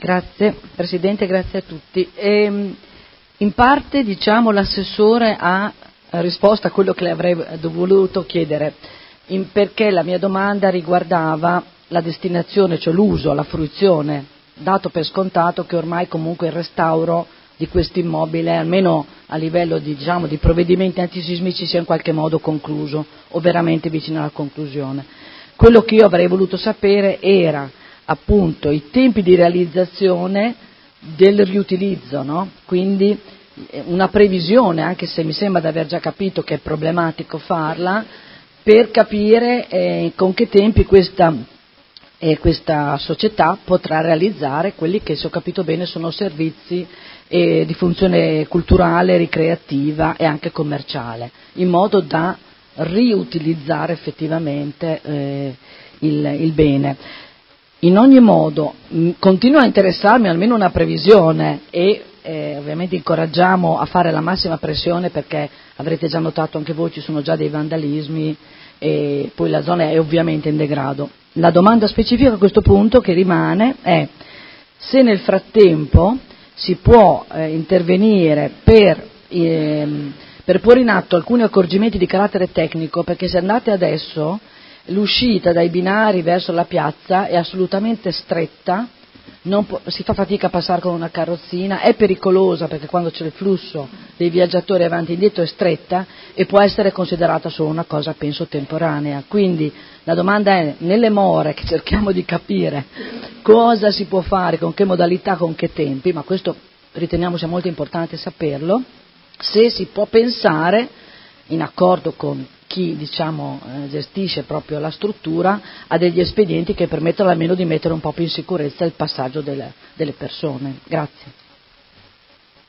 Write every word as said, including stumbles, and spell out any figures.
Grazie Presidente, grazie a tutti. E, in parte diciamo l'assessore ha risposto a quello che le avrei voluto chiedere, in, perché la mia domanda riguardava la destinazione, cioè l'uso, la fruizione, dato per scontato che ormai comunque il restauro di questo immobile, almeno a livello di, diciamo, di provvedimenti antisismici, sia in qualche modo concluso o veramente vicino alla conclusione. Quello che io avrei voluto sapere era appunto i tempi di realizzazione del riutilizzo, no? Quindi una previsione, anche se mi sembra di aver già capito che è problematico farla, per capire eh, con che tempi questa, eh, questa società potrà realizzare quelli che, se ho capito bene, sono servizi eh, di funzione culturale, ricreativa e anche commerciale, in modo da riutilizzare effettivamente eh, il, il bene. In ogni modo mh, continua a interessarmi almeno una previsione e eh, ovviamente incoraggiamo a fare la massima pressione, perché avrete già notato anche voi ci sono già dei vandalismi e poi la zona è ovviamente in degrado. La domanda specifica a questo punto che rimane è se nel frattempo si può eh, intervenire per, ehm, per porre in atto alcuni accorgimenti di carattere tecnico, perché se andate adesso l'uscita dai binari verso la piazza è assolutamente stretta, non può, si fa fatica a passare con una carrozzina, è pericolosa perché quando c'è il flusso dei viaggiatori avanti e indietro è stretta e può essere considerata solo una cosa, penso, temporanea. Quindi la domanda è, nelle more che cerchiamo di capire cosa si può fare, con che modalità, con che tempi, ma questo riteniamo sia molto importante saperlo, se si può pensare, in accordo con chi diciamo eh, gestisce proprio la struttura, a degli espedienti che permettano almeno di mettere un po' più in sicurezza il passaggio delle, delle persone. Grazie.